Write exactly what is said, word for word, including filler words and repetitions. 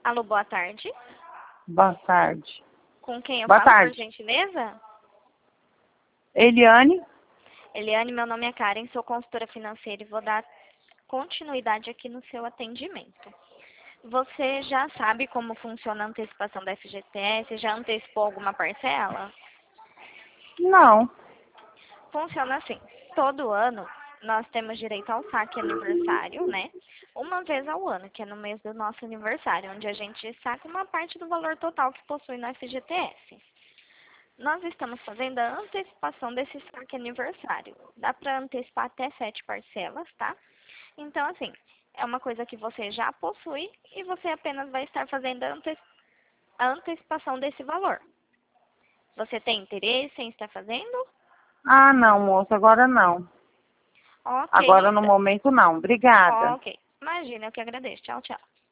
Alô, boa tarde. Boa tarde. Com quem eu Boa falo, tarde. por gentileza? Eliane? Eliane, meu nome é Karen, sou consultora financeira e vou dar continuidade aqui no seu atendimento. Você já sabe como funciona a antecipação da F G T S? Já antecipou alguma parcela? Não. Funciona assim. Todo ano nós temos direito ao saque aniversário, né? Uma vez ao ano, que é no mês do nosso aniversário, onde a gente saca uma parte do valor total que possui no F G T S. Nós estamos fazendo a antecipação desse saque aniversário. Dá para antecipar até sete parcelas, tá? Então, assim, é uma coisa que você já possui e você apenas vai estar fazendo a, ante a antecipação desse valor. Você tem interesse em estar fazendo? Ah, não, moça, agora não. Ok, Agora no então. momento não. Obrigada. Ok. Imagina, eu que agradeço. Tchau, tchau.